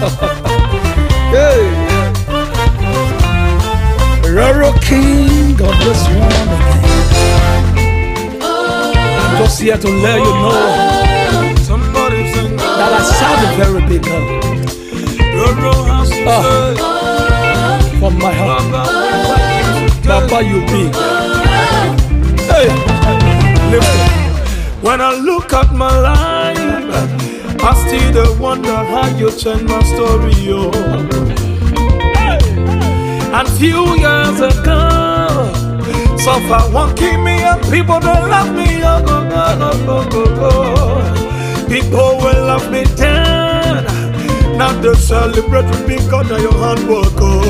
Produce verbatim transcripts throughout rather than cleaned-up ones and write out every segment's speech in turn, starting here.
Hey, Roro King of this one again. Just here to let you know that I serve a very big God. Oh, from my heart, Papa, you big. Hey, listen. When I look at my life, I still wonder how you change my story, yo. Hey. And few years ago, so far won't keep me up. People don't love me, oh, go, go, go, go, go. People will love me down. Now they celebrate with me because of your hard work, oh.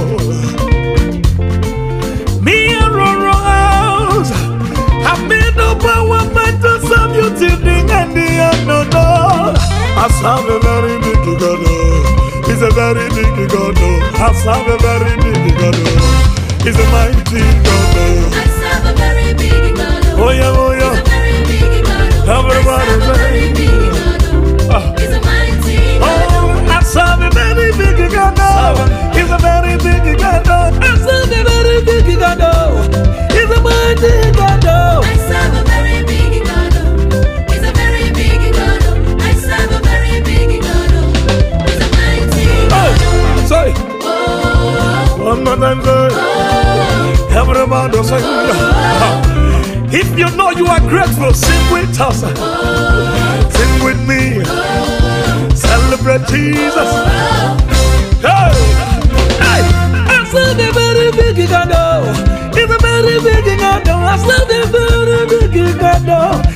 Me and Roro House, I made no power to serve you till the end, the end, no, no. I serve a very big God, he's a very big God. I serve a very big God, he's a mighty God. I serve a very big God, oh yeah, oh yeah, he's a very big God. Everybody say, he's a mighty God. Oh, I serve a very big God, he's a very big God. I serve a very big God, he's a mighty God. I serve a very big God, he's a very big God. I serve a very big God, he's a mighty God. Hey, say, oh, one more time, say, oh, everybody say, oh, if you know you are grateful, sing with us, oh, sing with me, oh, celebrate Jesus. Oh, hey, hey, I serve a very big God, he's a very big God. I serve a very big God.